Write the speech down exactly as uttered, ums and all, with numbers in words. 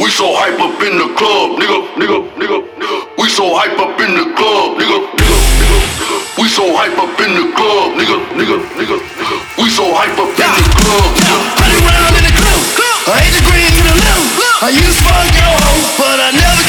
We so hype up in the club, nigga, nigga, nigga, nigga. We so hype up in the club, nigga, nigga, nigga. We so hype up in the club, nigga, nigga, nigga. We so hype up in the club, nigga. Hundred round in the club, I ain't the green to the little. I used to fuck your hoe, but I never